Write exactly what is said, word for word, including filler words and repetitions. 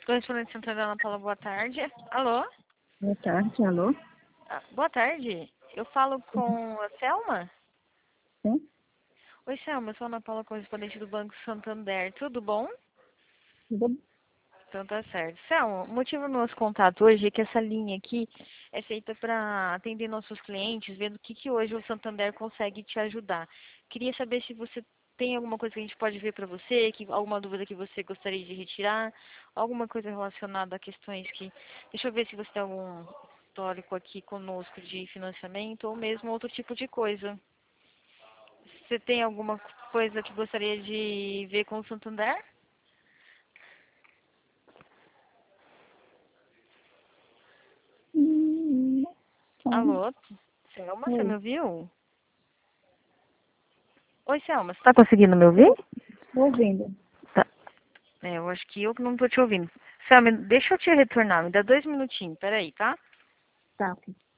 Correspondente Santander, Ana Paula, boa tarde. Alô? Boa tarde, alô? Ah, boa tarde. Eu falo com a Selma? Sim? Oi, Selma, eu sou a Ana Paula, correspondente do Banco Santander. Tudo bom? Tudo Então tá certo. Selma, o motivo do nosso contato hoje é que essa linha aqui é feita para atender nossos clientes, vendo o que, que hoje o Santander consegue te ajudar. Queria saber se você tem alguma coisa que a gente pode ver para você, que, alguma dúvida que você gostaria de retirar, alguma coisa relacionada a questões que... Deixa eu ver se você tem algum histórico aqui conosco de financiamento ou mesmo outro tipo de coisa. Você tem alguma coisa que gostaria de ver com o Santander? Hum, sim. Alô? Selma, você me Oi. ouviu? Oi, Selma, você tá conseguindo me ouvir? Estou ouvindo. Tá. É, eu acho que eu que não tô te ouvindo. Selma, deixa eu te retornar, me dá dois minutinhos, peraí, tá? Tá, ok.